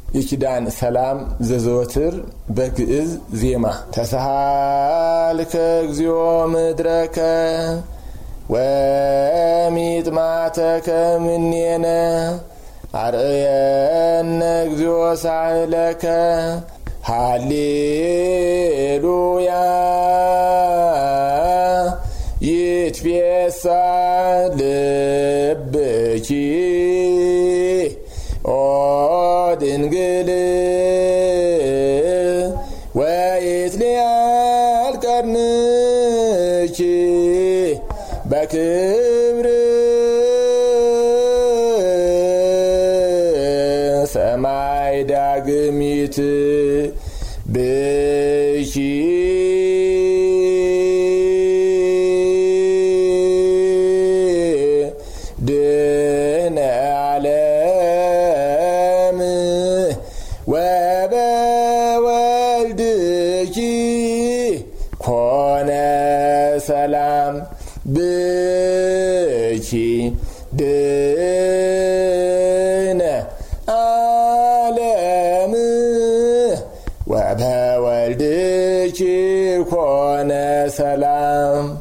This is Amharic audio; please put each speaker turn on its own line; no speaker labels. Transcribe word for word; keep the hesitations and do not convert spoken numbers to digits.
የኪዳን ሰላም ዘዘወትር በግዕዝ ዜማ ተሳሃልከ እግዚኦ ምድረከ ወሚጥማተከ ምኔነ አርየነ እግዚኦ ሳህለከ ሃሌሉያ ይትፌሳ ልብኪ ኦ ድንግል ወይትሊያል ቀርንኪ በክብር ሰማይ ዳግሚት ብኪ ድነ ዓለም ወበወልድኪ ኮነ ሰላም ብኪ ድነ ዓለም ወበወልድኪ ኮነ ሰላም